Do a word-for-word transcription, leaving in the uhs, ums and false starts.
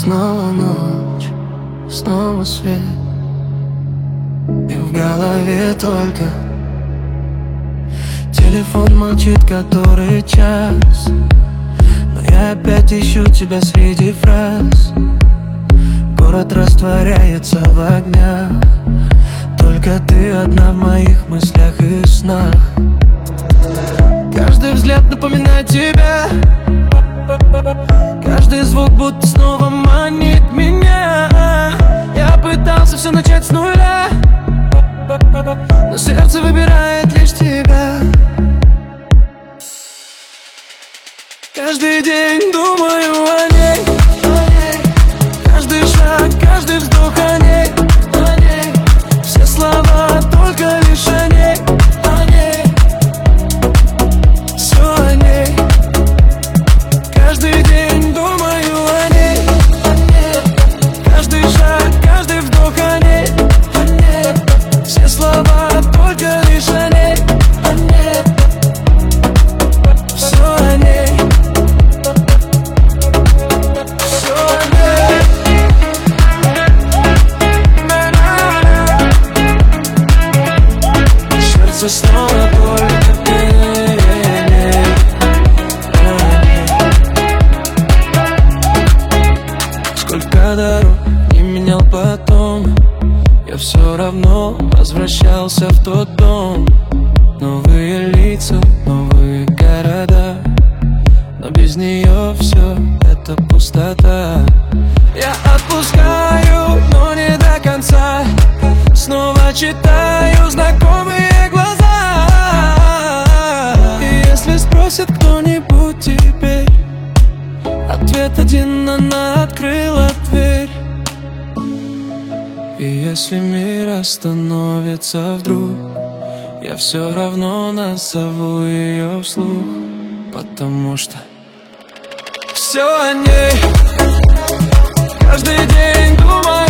Снова ночь, снова свет, и в голове только телефон молчит который час. Но я опять ищу тебя среди фраз. Город растворяется в огнях, только ты одна в моих мыслях и снах. Каждый взгляд напоминает тебя, каждый звук будто снова манит меня. Я пытался все начать с нуля, но сердце выбирает лишь тебя. Каждый день думаю о ней, каждый шаг, каждый вздох о ней, о ней. Все слова только лишь о ней, о ней. Все о ней. Каждый день думаю о ней, о ней. Каждый шаг, каждый вдох о ней, о ней. Все слова только лишь о ней, о ней. Все о ней. Все о ней. Сердце снова только в ней. Сколько дорог не менял потом, я все равно возвращался в тот дом. Новые лица, новые города, но без нее все это пустота. Я отпускаю, но не до конца. Снова читаю знакомые глаза. И если спросит кто-нибудь теперь, ответ один: она открыла дверь. И если мир остановится вдруг, я все равно назову ее вслух, потому что все о ней. Каждый день думаю